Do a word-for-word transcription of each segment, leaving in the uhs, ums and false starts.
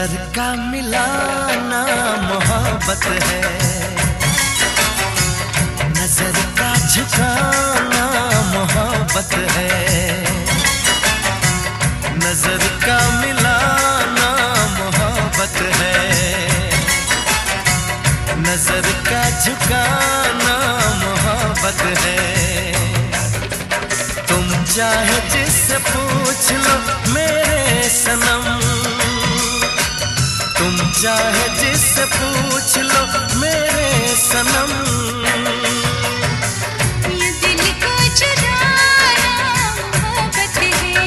नजर का मिलाना मोहब्बत है, नजर का झुकाना मोहब्बत है, नजर का मिलाना मोहब्बत है, नजर का झुकाना मोहब्बत है। तुम चाहे जिससे पूछ लो मेरे सनम, तुम चाहे जिससे पूछ लो मेरे सनम, ये दिल को चुराना मोहब्बत है,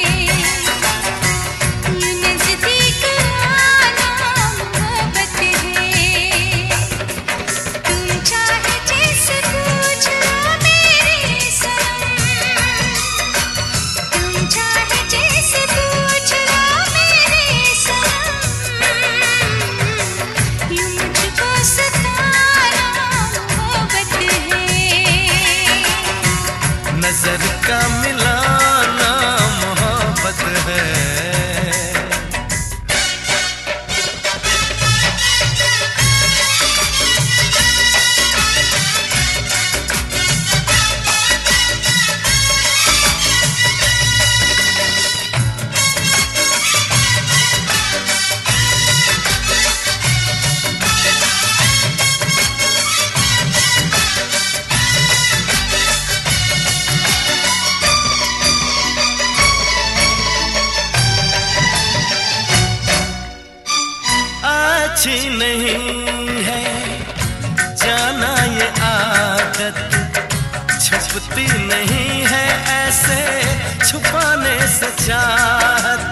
ये नजदीक आना मोहब्बत है। तुम चाहे जिससे पूछ लो मेरे सनम, तुम चाहे जिससे पूछ लो मेरे सनम, यूं मुझको सताना मोहब्बत है, नजर का मिलाना मोहब्बत है। अच्छी नहीं है जाना ये आदत, छुपती नहीं है ऐसे छुपाने से चाहत।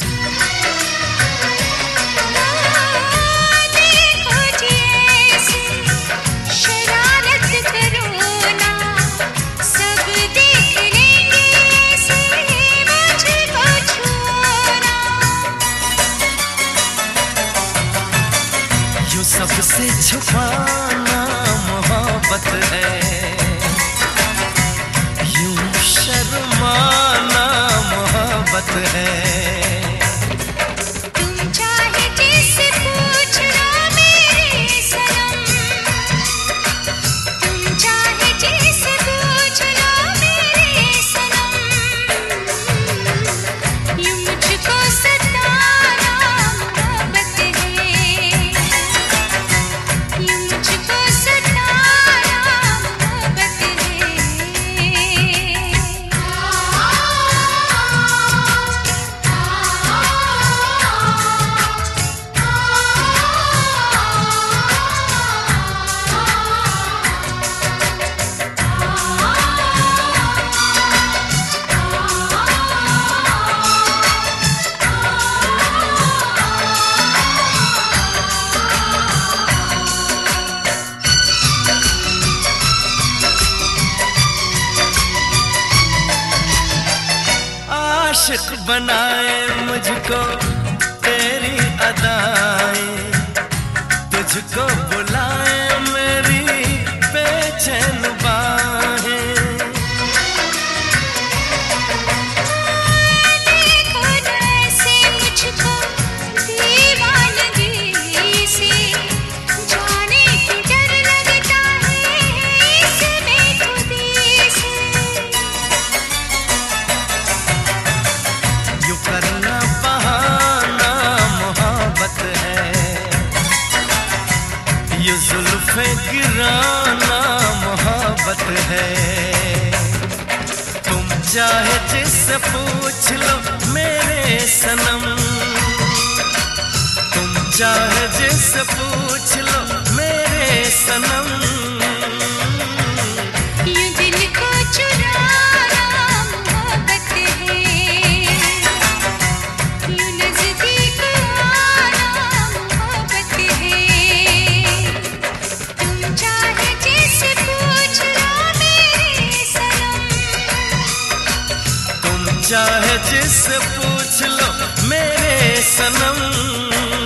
देखो जी ऐसे शरारत करो ना, सब देख लेंगे ऐसे मुझको छूना, यूं सबसे छुपाना मोहब्बत है, यूं शर्माना मोहब्बत है। तुम चाहे जिससे पूछ लो मेरे सनम, तुम चाहे जिससे पूछ लो मेरे सनम, यूं मुझको सताना मोहब्बत है, यूं मुझको सताना मोहब्बत है। आशिक बनाए मुझको तेरी अदाएं, तुझको बुलाए मेरी बेचैन बाहें। देखो जैसे मुझको दीवानगी से, जाने की डर लगता है इस बेखुदी से, यूं करना बहाना मोहब्बत है, ये जुल्फे गिराना मोहब्बत है। तुम चाहे जिससे पूछ लो मेरे सनम, तुम चाहे जिससे पूछ लो मेरे सनम, ये दिल को चुराना मोहब्बत है, ये नजदीक आना मोहब्बत है। तुम चाहे जिससे पूछ लो मेरे सनम, तुम चाहे जिससे पूछ लो मेरे सनम,